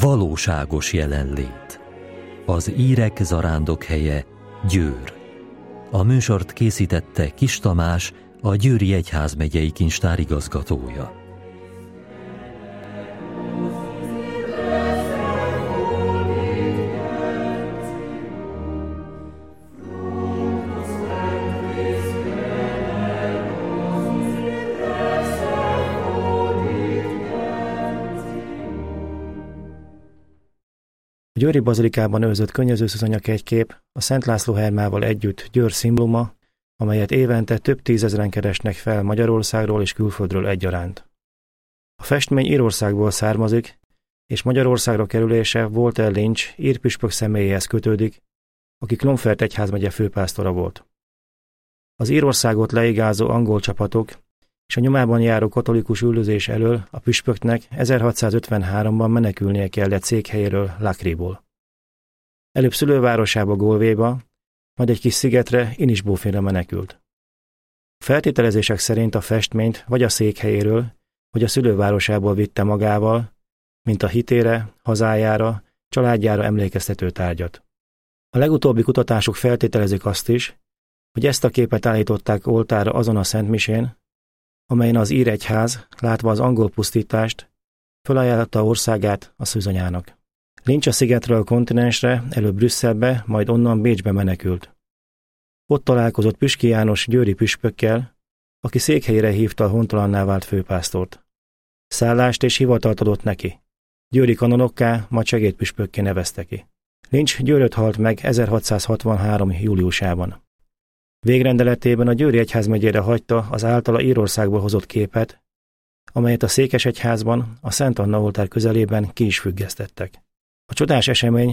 valóságos jelenlét. Az írek zarándokhelye Győr. A műsort készítette Kis Tamás, a Győri Egyházmegyei Kincstár igazgatója. A Győri Bazilikában őrzött könnyezőszuzanya kegykép a Szent László hermával együtt Győr szimbóluma, amelyet évente több tízezren keresnek fel Magyarországról és külföldről egyaránt. A festmény Írországból származik, és Magyarországra kerülése Walter Lynch ír püspök személyéhez kötődik, aki Clonfert egyházmegye főpásztora volt. Az Írországot leigázó angol csapatok és a nyomában járó katolikus üldözés elől a püspöknek 1653-ban menekülnie kellett székhelyéről, Lakriból. Előbb szülővárosába, Galwayba, majd egy kis szigetre, Innisboffinra menekült. A feltételezések szerint a festményt vagy a székhelyéről, vagy a szülővárosából vitte magával, mint a hitére, hazájára, családjára emlékeztető tárgyat. A legutóbbi kutatások feltételezik azt is, hogy ezt a képet állították oltárra azon a szentmisén, amelyen az ír egyház, látva az angol pusztítást, felajánlotta országát a szűzanyának. Lynch a szigetről a kontinensre, előbb Brüsszelbe, majd onnan Bécsbe menekült. Ott találkozott Püski János győri püspökkel, aki székhelyére hívta a hontalanná vált főpásztort. Szállást és hivatalt adott neki. Győri kanonokká, majd segédpüspökké nevezte ki. Lynch Győröt halt meg 1663. júliusában. Végrendeletében a Győri Egyházmegyére hagyta az általa Írországból hozott képet, amelyet a Székesegyházban, a Szent Anna oltár közelében ki is függesztettek. A csodás esemény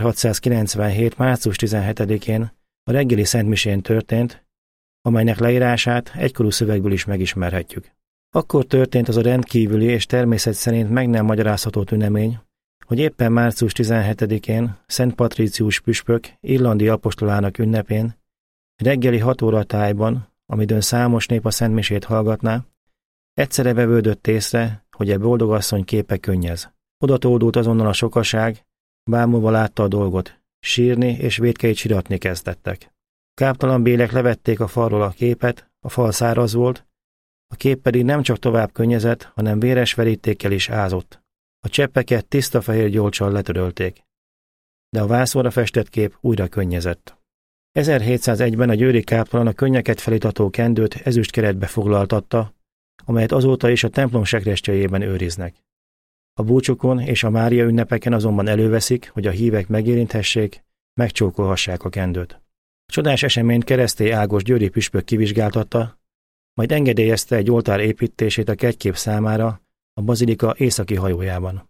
1697. március 17-én a reggeli szentmisén történt, amelynek leírását egykorú szövegből is megismerhetjük. Akkor történt az a rendkívüli és természet szerint meg nem magyarázható tünemény, hogy éppen március 17-én Szent Patricius püspök irlandi apostolának ünnepén reggeli 6 óra tájban, amidőn számos nép a szentmisét hallgatná, egyszerre vevődött észre, hogy e boldogasszony képe könnyez. Oda tódult azonnal a sokaság, bámulva látta a dolgot, sírni és vétkeit siratni kezdettek. Káptalan bélek levették a falról a képet, a fal száraz volt, a kép pedig nem csak tovább könnyezett, hanem véres verítékkel is ázott. A cseppeket tiszta fehér gyolccsal letörölték. De a vászonra festett kép újra könnyezett. 1701-ben a győri káptalan a könnyeket felítató kendőt ezüst keretbe foglaltatta, amelyet azóta is a templom sekrestjeiében őriznek. A búcsukon és a Mária ünnepeken azonban előveszik, hogy a hívek megérinthessék, megcsókolhassák a kendőt. A csodás eseményt Keresztély Ágos győri püspök kivizsgáltatta, majd engedélyezte egy oltár építését a kegykép számára a bazilika északi hajójában.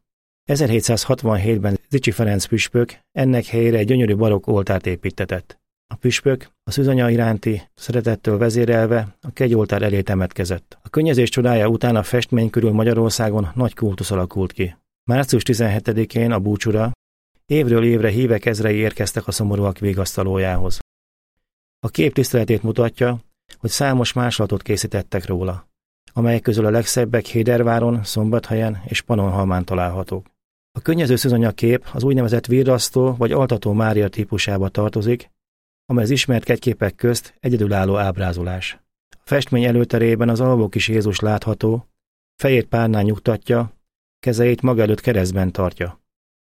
1767-ben Zichy Ferenc püspök ennek helyére egy gyönyörű barokk oltárt építtetett. A püspök a szűzanya iránti szeretettől vezérelve a kegyoltár elé temetkezett. A könnyezés csodája után a festmény körül Magyarországon nagy kultusz alakult ki. Március 17-én a búcsúra évről évre hívek ezrei érkeztek a szomorúak végasztalójához. A kép tiszteletét mutatja, hogy számos másolatot készítettek róla, amelyek közül a legszebbek Héderváron, Szombathelyen és Pannonhalmán találhatók. A könnyező szűzanya kép az úgynevezett virrasztó vagy altató Mária típusába tartozik, amely az ismert kegyképek közt egyedülálló ábrázolás. A festmény előterében az alvó kis Jézus látható, fejét párnán nyugtatja, kezeit maga előtt keresztben tartja.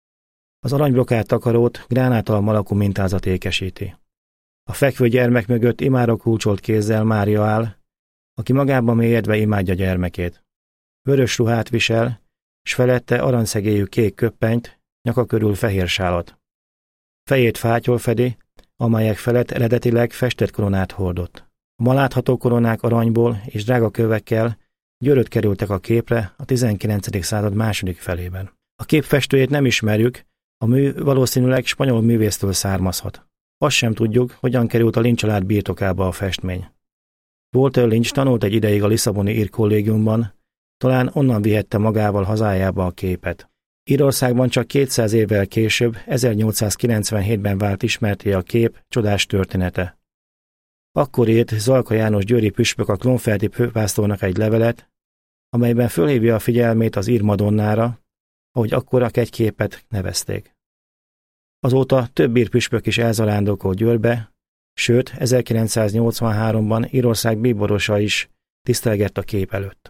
Az aranybrokát takarót gránátalom alakú mintázat ékesíti. A fekvő gyermek mögött imára kulcsolt kézzel Mária áll, aki magában mélyedve imádja gyermekét. Vörös ruhát visel, s felette aranyszegélyű kék köppenyt, nyaka körül fehér sálat. Fejét fátyol fedi, amelyek felett eredetileg festett koronát hordott. A ma látható koronák aranyból és drága kövekkel Győröt kerültek a képre a 19. század második felében. A kép festőjét nem ismerjük, a mű valószínűleg spanyol művésztől származhat. Azt sem tudjuk, hogyan került a Lynch család birtokába a festmény. Walter Lynch tanult egy ideig a Lisszaboni ír kollégiumban, talán onnan vihette magával hazájába a képet. Írországban csak 200 évvel később, 1897-ben vált ismertté a kép csodás története. Akkor írt Zalka János győri püspök a Clonferti főpásztornak egy levelet, amelyben fölhívja a figyelmét az ír Madonnára, ahogy akkor a kegyképet nevezték. Azóta több ír püspök is elzarándokolt Győrbe, sőt 1983-ban Írország bíborosa is tisztelgett a kép előtt.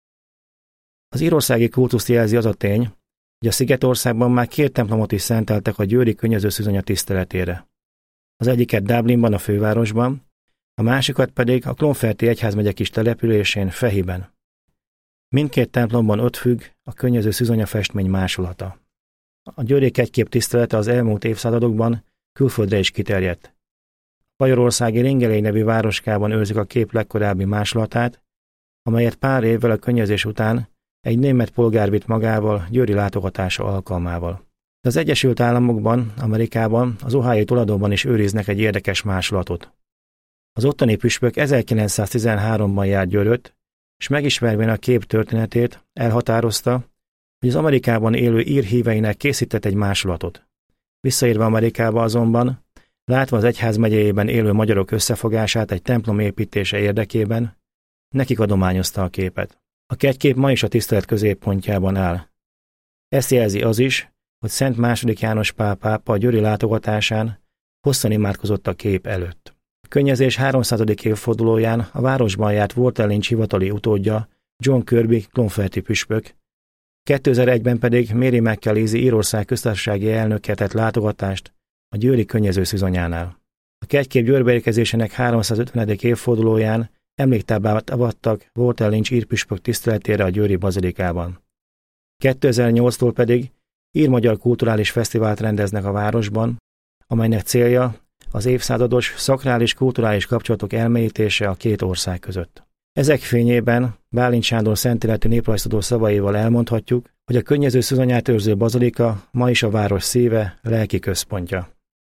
Az írországi kultuszt jelzi az a tény, hogy a Szigetországban már 2 templomot is szenteltek a győri könnyezőszűzonya tiszteletére. Az egyiket Dublinban, a fővárosban, a másikat pedig a Clonferti egyházmegye kis településén, Fehiben. Mindkét templomban ott függ a könnyezőszűzonya festmény másolata. A győri kegykép tisztelete az elmúlt évszázadokban külföldre is kiterjedt. Bajorországi Ringelei nevű városkában őrzik a kép legkorábbi másolatát, amelyet pár évvel a könnyezés után egy német polgár vitt magával győri látogatása alkalmával. De az Egyesült Államokban, Amerikában, az Ohio Toledóban is őriznek egy érdekes másolatot. Az ottani püspök 1913-ban járt Győröt, és megismervén a kép történetét elhatározta, hogy az Amerikában élő ír híveinek készített egy másolatot. Visszaérve Amerikába azonban, látva az egyház megyéjében élő magyarok összefogását egy templom építése érdekében, nekik adományozta a képet. A kegykép ma is a tisztelet középpontjában áll. Ezt jelzi az is, hogy Szent II. János Pál pápa a győri látogatásán hosszan imádkozott a kép előtt. A könnyezés 300. évfordulóján a városban járt Walter Lynch hivatali utódja, John Kirby Clonferti püspök, 2001-ben pedig Mary McAleese Írország köztársasági elnöke tett látogatást a győri könnyezőszűzonyánál. A kegykép Győrbe érkezésének 350. évfordulóján emléktáblát avattak Walter Lynch írpüspök tiszteletére a győri bazilikában. 2008-tól pedig ír-magyar kulturális fesztivált rendeznek a városban, amelynek célja az évszázados szakrális-kulturális kapcsolatok elmélyítése a 2 ország között. Ezek fényében Bálint Sándor szentéleti néprajztudó szavaival elmondhatjuk, hogy a könnyezőszűzonyát őrző bazilika ma is a város szíve, lelki központja.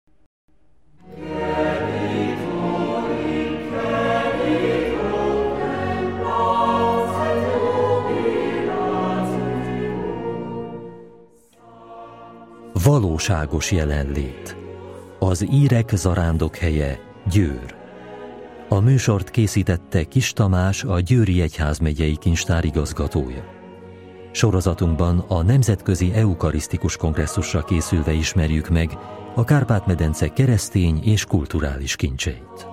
Valóságos jelenlét. Az írek zarándokhelye, Győr. A műsort készítette Kis Tamás, a Győri Egyházmegyei Kincstár igazgatója. Sorozatunkban a Nemzetközi Eukarisztikus Kongresszusra készülve ismerjük meg a Kárpát-medence keresztény és kulturális kincseit.